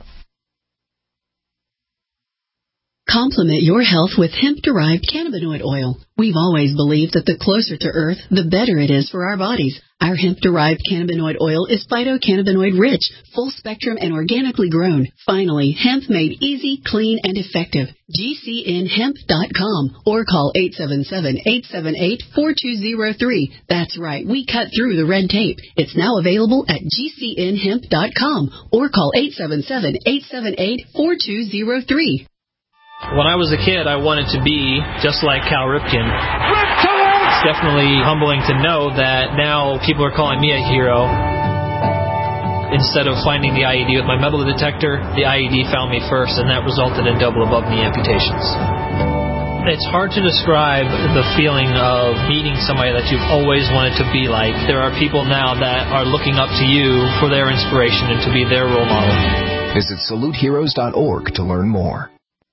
Complement your health with hemp-derived cannabinoid oil. We've always believed that the closer to Earth, the better it is for our bodies. Our hemp-derived cannabinoid oil is phytocannabinoid-rich, full-spectrum, and organically grown. Finally, hemp made easy, clean, and effective. GCNHemp.com or call 877-878-4203. That's right, we cut through the red tape. It's now available at GCNHemp.com or call 877-878-4203. When I was a kid, I wanted to be just like Cal Ripken. It's definitely humbling to know that now people are calling me a hero. Instead of finding the IED with my metal detector, the IED found me first, and that resulted in double above-knee amputations. It's hard to describe the feeling of meeting somebody that you've always wanted to be like. There are people now that are looking up to you for their inspiration and to be their role model. Visit SaluteHeroes.org to learn more.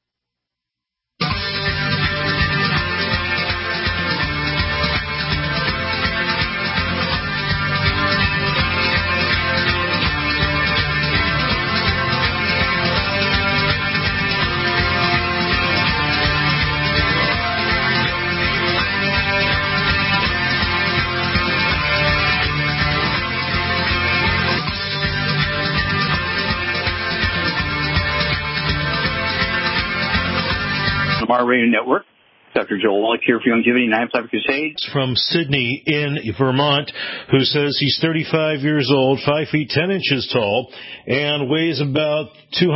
Our Radio Network. Dr. Joel Wallach here for Youngevity 9/5 Crusade. From Sydney in Vermont, who says he's 35 years old, 5 feet 10 inches tall, and weighs about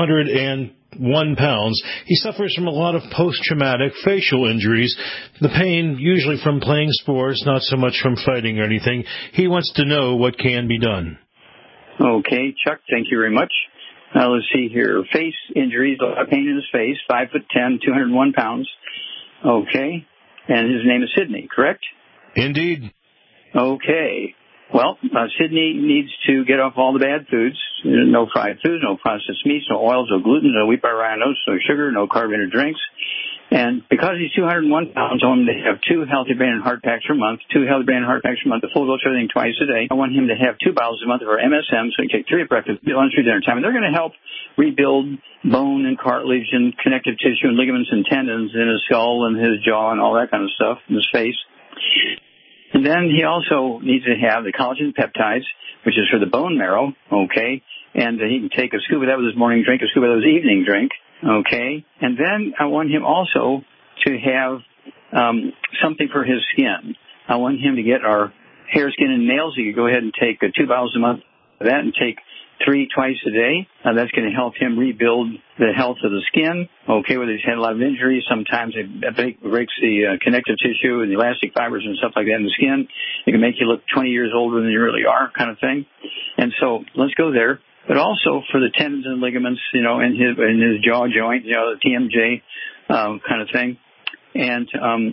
201 pounds. He suffers from a lot of post-traumatic facial injuries. The pain usually from playing sports, not so much from fighting or anything. He wants to know what can be done. Okay, Chuck, thank you very much. Now, let's see here. Face injuries, a lot of pain in his face, 5'10", 201 pounds. Okay. And his name is Sidney, correct? Indeed. Okay. Well, Sidney needs to get off all the bad foods. No fried foods, no processed meats, no oils, no gluten, no wheat, rye, oats, no sugar, no carbonated drinks. And because he's 201 pounds, I want him to have 2 healthy brain and heart packs per month, 2 healthy brain and heart packs per month, the full dose of everything twice a day. I want him to have 2 bottles a month of our MSM, so he can take 3 at breakfast, lunch, through dinner time. And they're going to help rebuild bone and cartilage and connective tissue and ligaments and tendons in his skull and his jaw and all that kind of stuff in his face. And then he also needs to have the collagen peptides, which is for the bone marrow, okay? And he can take a scoop of that with his morning drink, a scoop of that with his evening drink. Okay, and then I want him also to have something for his skin. I want him to get our hair, skin, and nails. He could go ahead and take 2 bottles a month of that and take 3 twice a day. That's going to help him rebuild the health of the skin. Okay, whether he's had a lot of injuries, sometimes it breaks the connective tissue and the elastic fibers and stuff like that in the skin. It can make you look 20 years older than you really are, kind of thing. And so let's go there. But also for the tendons and ligaments, in his jaw joint, the TMJ kind of thing. And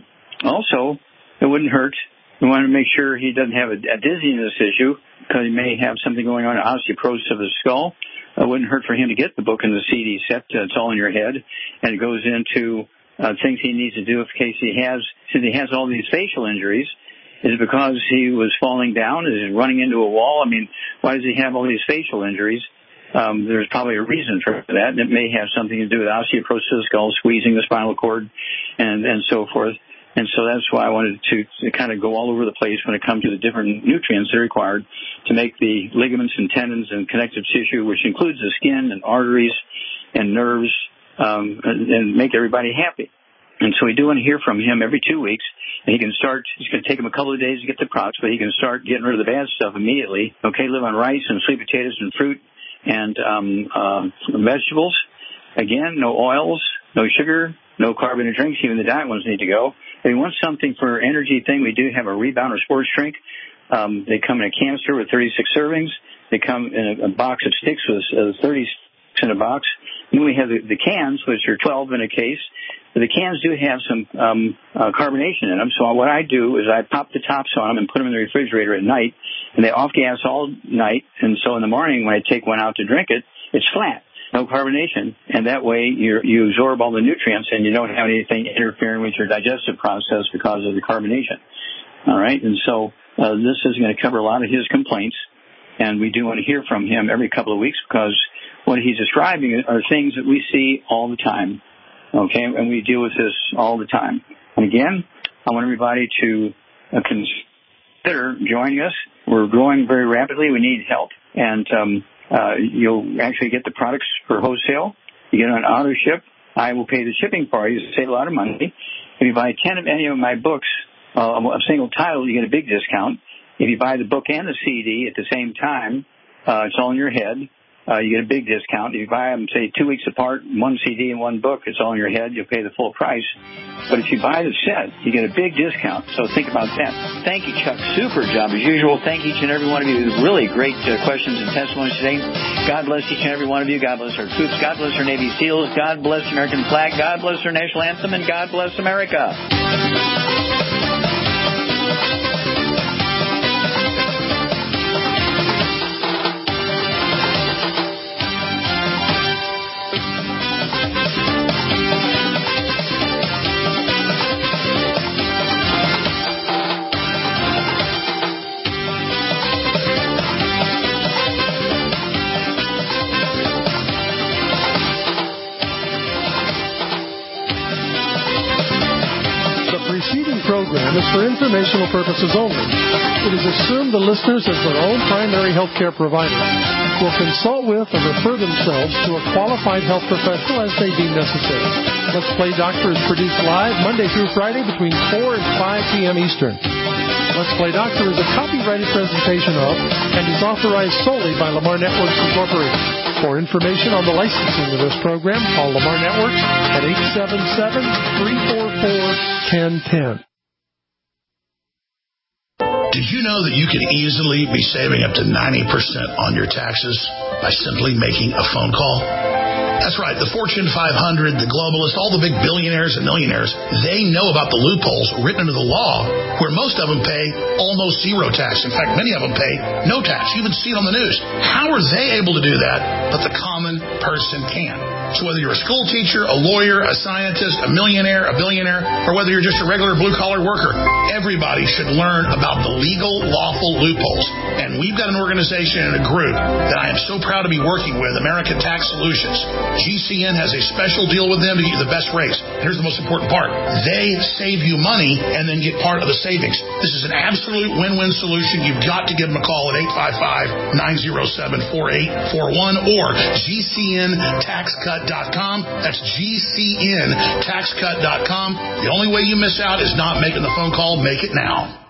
also, it wouldn't hurt. We want to make sure he doesn't have a dizziness issue because he may have something going on, osteoporosis of the skull. It wouldn't hurt for him to get the book in the CD set. It's all in your head, and it goes into things he needs to do in case since he has all these facial injuries. Is it because he was falling down? Is he running into a wall? I mean, why does he have all these facial injuries? There's probably a reason for that, and it may have something to do with osteoporosis of the skull, squeezing the spinal cord, and so forth. And so that's why I wanted to kind of go all over the place when it comes to the different nutrients that are required to make the ligaments and tendons and connective tissue, which includes the skin and arteries and nerves, and make everybody happy. And so we do want to hear from him every 2 weeks. And he can start, it's going to take him a couple of days to get the products, but he can start getting rid of the bad stuff immediately. Okay, live on rice and sweet potatoes and fruit and vegetables. Again, no oils, no sugar, no carbonated drinks. Even the diet ones need to go. If you want something for energy thing, we do have a Rebound or Sports Drink. They come in a canister with 36 servings. They come in a box of sticks with 30 in a box. And then we have the cans, which are 12 in a case. But the cans do have some carbonation in them. So what I do is I pop the tops on them and put them in the refrigerator at night. And they off-gas all night. And so in the morning when I take one out to drink it, it's flat. No carbonation, and that way you absorb all the nutrients and you don't have anything interfering with your digestive process because of the carbonation. All right, and so this is going to cover a lot of his complaints, and we do want to hear from him every couple of weeks because what he's describing are things that we see all the time, okay, and we deal with this all the time. And again, I want everybody to consider joining us. We're growing very rapidly. We need help, and you'll actually get the products for wholesale. You get on auto ship. I will pay the shipping part. You save a lot of money. If you buy 10 of any of my books, a single title, you get a big discount. If you buy the book and the CD at the same time, it's all in your head. You get a big discount. If you buy them, say, 2 weeks apart, one CD and one book, it's all in your head. You'll pay the full price. But if you buy the set, you get a big discount. So think about that. Thank you, Chuck. Super job as usual. Thank each and every one of you. Really great questions and testimonies today. God bless each and every one of you. God bless our troops. God bless our Navy SEALs. God bless the American flag. God bless our national anthem. And God bless America. Program is for informational purposes only. It is assumed the listeners, as their own primary health care provider, will consult with or refer themselves to a qualified health professional as they deem necessary. Let's Play Doctor is produced live Monday through Friday between 4 and 5 p.m. Eastern. Let's Play Doctor is a copyrighted presentation of and is authorized solely by Lamar Networks Incorporated. For information on the licensing of this program, call Lamar Networks at 877-344-1010. Did you know that you could easily be saving up to 90% on your taxes by simply making a phone call? That's right. The Fortune 500, the globalists, all the big billionaires and millionaires, they know about the loopholes written into the law where most of them pay almost zero tax. In fact, many of them pay no tax. You even see it on the news. How are they able to do that, but the common person can? So whether you're a school teacher, a lawyer, a scientist, a millionaire, a billionaire, or whether you're just a regular blue-collar worker, everybody should learn about the legal, lawful loopholes. And we've got an organization and a group that I am so proud to be working with, American Tax Solutions. GCN has a special deal with them to get you the best rates. Here's the most important part. They save you money and then get part of the savings. This is an absolute win-win solution. You've got to give them a call at 855-907-4841 or GCNTaxCut.com. That's GCNTaxCut.com. The only way you miss out is not making the phone call. Make it now.